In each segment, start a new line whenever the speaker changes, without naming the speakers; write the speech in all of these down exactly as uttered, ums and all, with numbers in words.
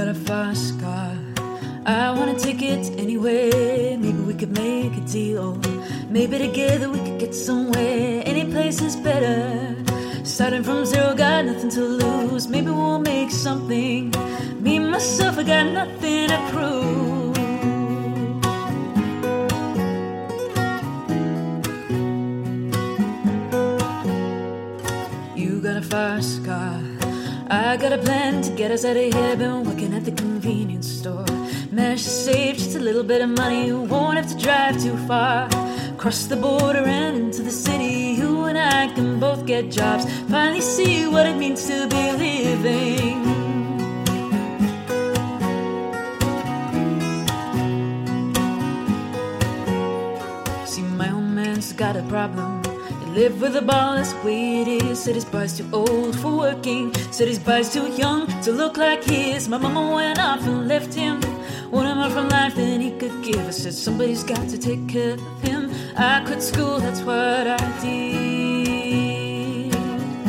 got a fast car, I want a ticket anywhere. Maybe we could make a deal. Maybe together we could get somewhere. Any place is better. Starting from zero, got nothing to lose. Maybe we'll make something. Me, myself, I got nothing to prove. You got a fast car, I got a plan to get us out of here. Been working at the convenience store. Managed to save just a little bit of money. Won't have to drive too far. Cross the border and into the city. You and I can both get jobs. Finally see what it means to be living. See, my old man's got a problem. Live with a ball, that's the way it is. Said his boy's too old for working. Said his boy's too young to look like his. My mama went off and left him. Wanted more from life than he could give. I said somebody's got to take care of him. I quit school, that's what I did.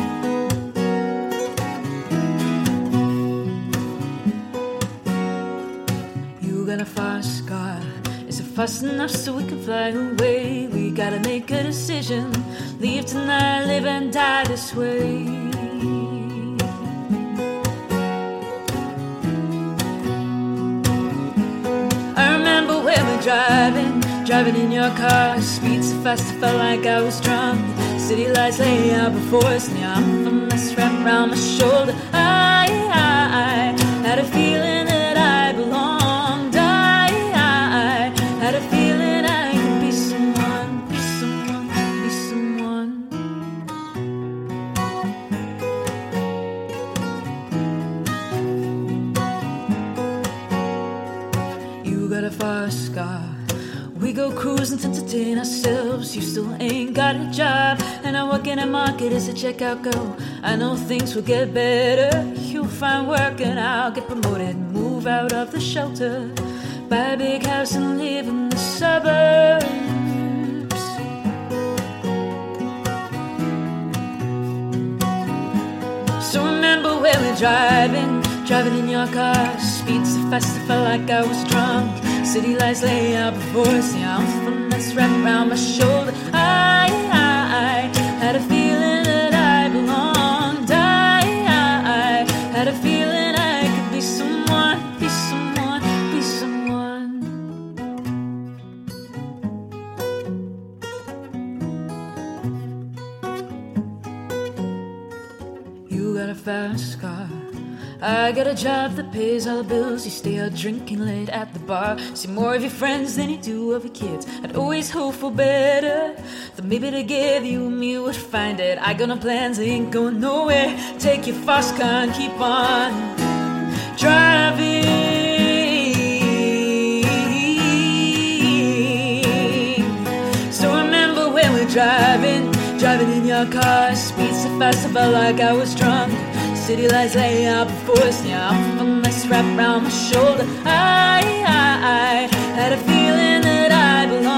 You got a fast car. Is it fast enough so we can fly away? We gotta make a decision. Leave tonight, live and die this way. I remember when we were driving, driving in your car. Speed so fast I felt like I was drunk. City lights lay out before us. Now I'm a mess wrapped around my shoulder. I, I, I had a feeling that I belonged. I, I, I had a feeling I could be someone, be someone, be someone. You got a fast car. We go cruising to entertain ourselves. You still ain't got a job, and I work in a market as a checkout girl. I know things will get better. You'll find work and I'll get promoted. Move out of the shelter, buy a big house and live in the suburbs. So remember when we're driving, driving in your car. Speed so fast I felt like I was drunk. City lights lay out before us. Yeah, I'm from that's wrapped around my shoulder. I, I, I had a feeling that I belonged. I, I, I had a feeling I could be someone, be someone, be someone. You got a fast car, I got a job that pays all the bills. You stay out drinking late at the bar. See more of your friends than you do of your kids. I'd always hope for better, that maybe together you and me would find it. I got no plans, I ain't going nowhere. Take your fast car and keep on driving. So remember when we're driving, driving in your car. Speed so fast I felt like I was drunk. City lights lay out before us. Yeah, I'm a mess wrapped around my shoulder. I, I, I had a feeling that I belonged.